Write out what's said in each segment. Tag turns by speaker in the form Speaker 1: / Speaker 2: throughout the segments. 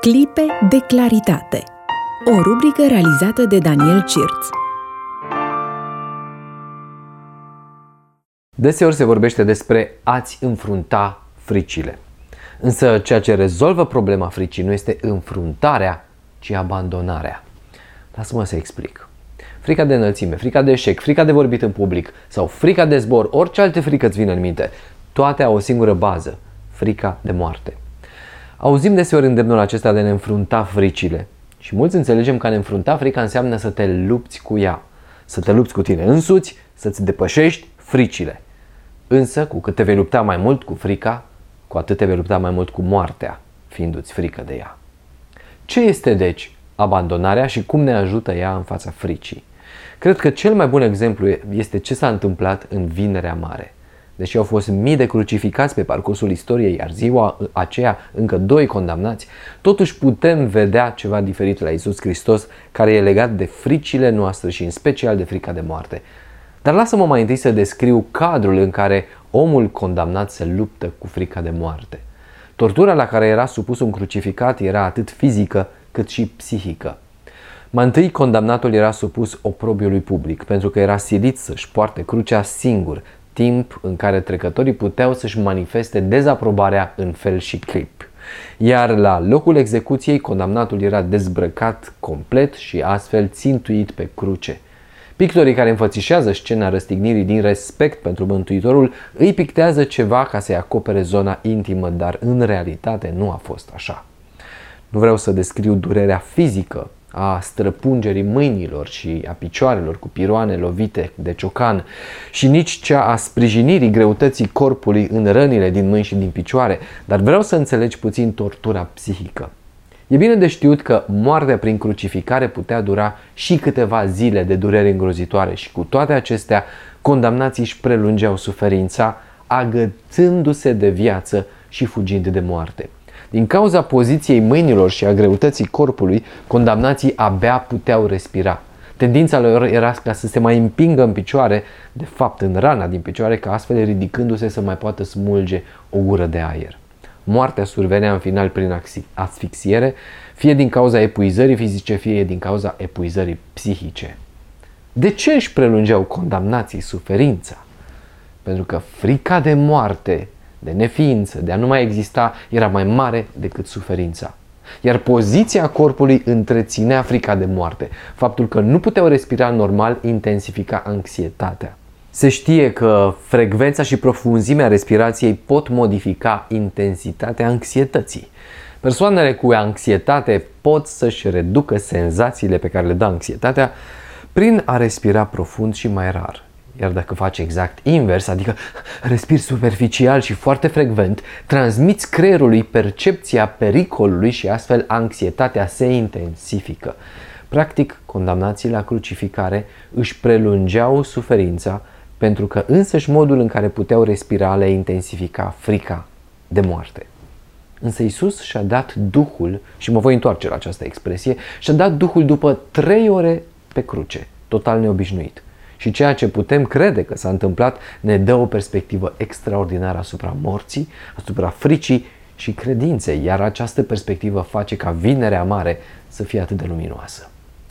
Speaker 1: Clipe de claritate. O rubrică realizată de Daniel Cirț.
Speaker 2: Deseori se vorbește despre a-ți înfrunta fricile. Însă ceea ce rezolvă problema fricii nu este înfruntarea, ci abandonarea. Lasă-mă să explic. Frica de înălțime, frica de eșec, frica de vorbit în public sau frica de zbor, orice alte frică îți vine în minte, toate au o singură bază, frica de moarte. Auzim deseori îndemnul acesta de a ne înfrunta fricile și mulți înțelegem că a ne înfrunta frica înseamnă să te lupți cu ea, să te lupți cu tine însuți, să-ți depășești fricile. Însă, cu cât te vei lupta mai mult cu frica, cu atât te vei lupta mai mult cu moartea, fiindu-ți frică de ea. Ce este, deci, abandonarea și cum ne ajută ea în fața fricii? Cred că cel mai bun exemplu este ce s-a întâmplat în Vinerea Mare. Deși au fost mii de crucificați pe parcursul istoriei, iar ziua aceea încă 2 condamnați, totuși putem vedea ceva diferit la Iisus Hristos, care e legat de fricile noastre și în special de frica de moarte. Dar lasă-mă mai întâi să descriu cadrul în care omul condamnat se luptă cu frica de moarte. Tortura la care era supus un crucificat era atât fizică cât și psihică. Mai întâi, condamnatul era supus oprobiului public, pentru că era silit să-și poarte crucea singur, timp în care trecătorii puteau să-și manifeste dezaprobarea în fel și chip. Iar la locul execuției, condamnatul era dezbrăcat complet și astfel țintuit pe cruce. Pictorii care înfățișează scena răstignirii din respect pentru Mântuitorul îi pictează ceva ca să-i acopere zona intimă, dar în realitate nu a fost așa. Nu vreau să descriu durerea fizică a străpungerii mâinilor și a picioarelor cu piroane lovite de ciocan și nici cea a sprijinirii greutății corpului în rănile din mâini și din picioare, dar vreau să înțelegi puțin tortura psihică. E bine de știut că moartea prin crucificare putea dura și câteva zile de durere îngrozitoare și cu toate acestea, condamnații își prelungeau suferința, agățându-se de viață și fugind de moarte. Din cauza poziției mâinilor și a greutății corpului, condamnații abia puteau respira. Tendința lor era ca să se mai împingă în picioare, de fapt în rana din picioare, ca astfel ridicându-se să mai poată smulge o gură de aer. Moartea survenea în final prin asfixiere, fie din cauza epuizării fizice, fie din cauza epuizării psihice. De ce își prelungeau condamnații suferința? Pentru că frica de moarte, de neființă, de a nu mai exista, era mai mare decât suferința. Iar poziția corpului întreținea frica de moarte. Faptul că nu puteau respira normal intensifica anxietatea. Se știe că frecvența și profunzimea respirației pot modifica intensitatea anxietății. Persoanele cu anxietate pot să-și reducă senzațiile pe care le dă anxietatea prin a respira profund și mai rar. Iar dacă faci exact invers, adică respiri superficial și foarte frecvent, transmiți creierului percepția pericolului și astfel anxietatea se intensifică. Practic, condamnații la crucificare își prelungeau suferința pentru că însăși modul în care puteau respira le intensifica frica de moarte. Însă Iisus și-a dat Duhul, și mă voi întoarce la această expresie, și-a dat Duhul după 3 ore pe cruce, total neobișnuit. Și ceea ce putem crede că s-a întâmplat ne dă o perspectivă extraordinară asupra morții, asupra fricii și credinței, iar această perspectivă face ca Vinerea Mare să fie atât de luminoasă.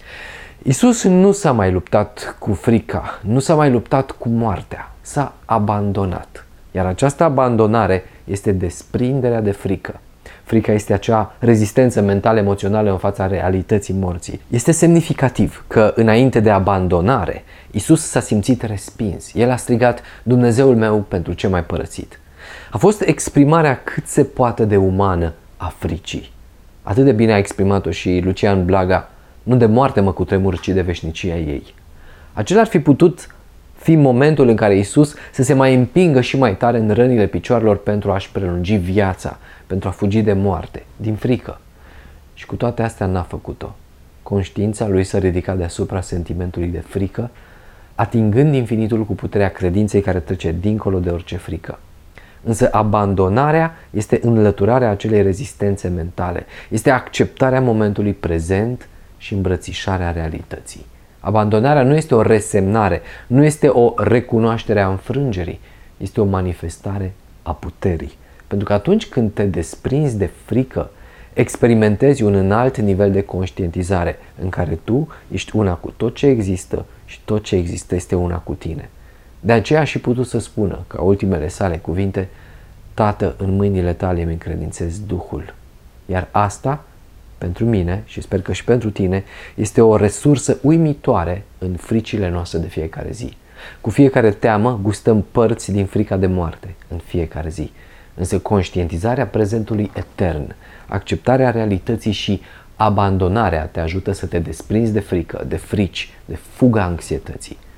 Speaker 2: Iisus nu s-a mai luptat cu frica, nu s-a mai luptat cu moartea, s-a abandonat. Iar această abandonare este desprinderea de frică. Frica este acea rezistență mentală-emoțională în fața realității morții. Este semnificativ că înainte de abandonare, Iisus s-a simțit respins. El a strigat: Dumnezeul meu, pentru ce m-ai părăsit? A fost exprimarea cât se poate de umană a fricii. Atât de bine a exprimat-o și Lucian Blaga: nu de moarte mă cutremur, ci de veșnicia ei. Acela ar fi putut fi momentul în care Iisus să se mai împingă și mai tare în rănile picioarelor pentru a-și prelungi viața, pentru a fugi de moarte, din frică. Și cu toate astea n-a făcut-o. Conștiința lui s-a ridicat deasupra sentimentului de frică, atingând infinitul cu puterea credinței care trece dincolo de orice frică. Însă abandonarea este înlăturarea acelei rezistențe mentale, este acceptarea momentului prezent și îmbrățișarea realității. Abandonarea nu este o resemnare, nu este o recunoaștere a înfrângerii, este o manifestare a puterii. Pentru că atunci când te desprinzi de frică, Experimentezi un înalt nivel de conștientizare în care tu ești una cu tot ce există și tot ce există este una cu tine. De aceea a și putut să spună, ca ultimele sale cuvinte, Tată, în mâinile tale îmi încredințez Duhul. Iar asta, pentru mine și sper că și pentru tine, este o resursă uimitoare în fricile noastre de fiecare zi. Cu fiecare teamă gustăm părți din frica de moarte în fiecare zi. Însă conștientizarea prezentului etern, acceptarea realității și abandonarea te ajută să te desprinzi de frică, de frici, de fuga anxietății.